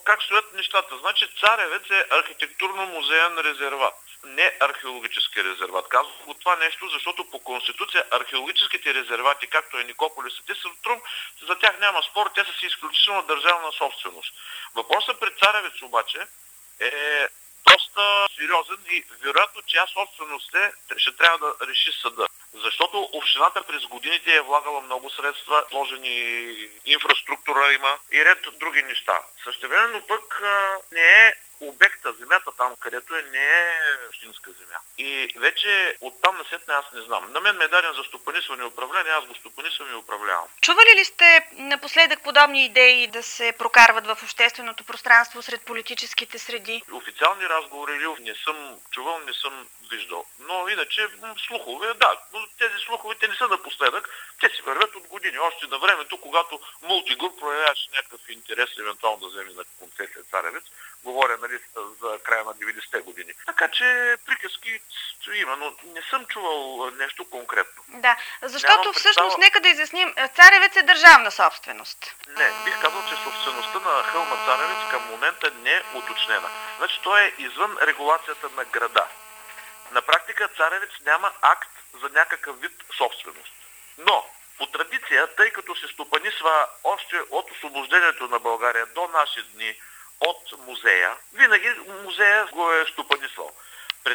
как стоят нещата. Значи Царевец е архитектурно-музеен резерват, не археологически резерват. Казвам го това нещо, защото по Конституция археологическите резервати, както е Никополис и Тисътрум, за тях няма спор, те са си изключително държавна собственост. Въпросът пред Царевец обаче е доста сериозен и вероятно, че собственост ще трябва да реши съда. Защото общината през годините е влагала много средства, сложени инфраструктура има и ред други неща. Същевременно пък не е обекта, земята там, където не е общинска земя. И вече оттам насетне аз не знам. На мен ме е даден за стопанисване и управление, аз го стопанисвам и управлявам. Чували ли сте напоследък подобни идеи да се прокарват в общественото пространство сред политическите среди? Официални разговори не съм чувал, не съм виждал. Но иначе слухове, да. Но тези слухове те не са напоследък. Те си вървят от години. Още на времето, когато Мултигруп проявяваше някакъв интерес, евентуално да вземе на концесия Царевец, говоря за края на 90-те години. Така че приказки има, но не съм чувал нещо конкретно. Да, защото всъщност, нека да изясним, Царевец е държавна собственост. Не, бих казал, че собствеността на хълма Царевец към момента не е уточнена. Значи той е извън регулацията на града. На практика Царевец няма акт за някакъв вид собственост. Но по традиция, тъй като се стопанисва още от освобождението на България до наши дни от музея, винаги музея го е стопанисвал. През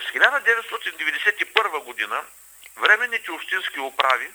1991 година временните общински управи,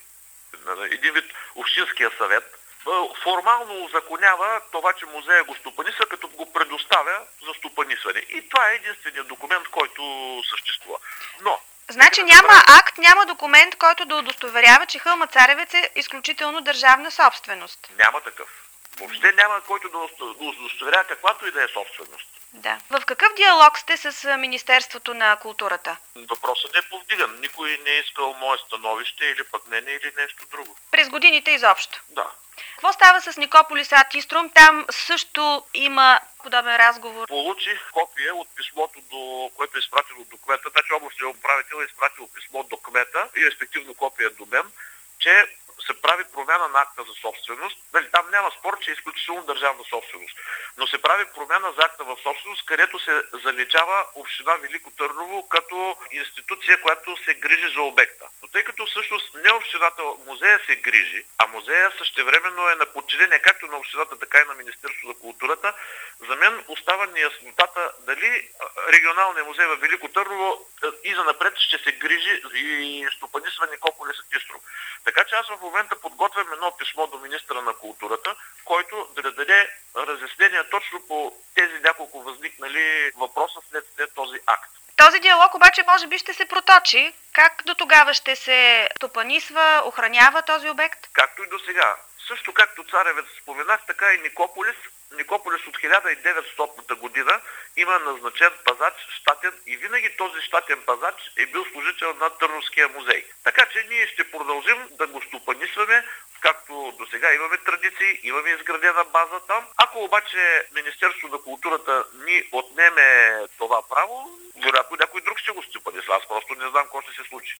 един вид общинския съвет, формално узаконява това, че музея го стопанисва, като го предоставя за стопанисване. И това е единственият документ, който съществува. Но значи няма акт, няма документ, който да удостоверява, че хълма Царевец е изключително държавна собственост. Няма такъв. Въобще няма който да удостоверява каквато и да е собственост. Да. В какъв диалог сте с Министерството на културата? Въпросът не е повдиган. Никой не е искал мое становище или пък мнение или нещо друго. През годините изобщо? Да. Какво става с Никополис ад Иструм? Там също има подобен разговор. Получих копия от писмото, което е изпратило до кмета. Значи областният управител е изпратил писмо до кмета и респективно копия до мен, че се прави промяна на акта за собственост. Там няма спор, че е изключително държавна собственост. Но се прави промяна за акта в собственост, където се заличава община Велико Търново като институция, която се грижи за обекта. Но тъй като всъщност не общината, музея се грижи, а музея същевременно е на подчинение както на общината, така и на Министерството за културата, за мен остава неяснотата дали регионалният музей в Велико Търново и занапред ще се грижи и стопанисва Никополис ад Иструм. Така че аз в момента подготвям едно писмо до министъра на културата, който да даде разяснения точно по тези няколко възникнали въпроса след този акт. Този диалог обаче може би ще се проточи. Как до тогава ще се стопанисва, охранява този обект? Както и до сега. Също както Царевец споменах, така и Никополис. Никополис от 1900 година има назначен пазач, щатен, и винаги този щатен пазач е бил служител на Търновския музей. Така че ние ще продължим да го стопанисваме, както до сега имаме традиции, имаме изградена база там. Ако обаче Министерството на културата ни отнеме това право, вероятно някой друг ще го стопанисва. Аз просто не знам какво ще се случи.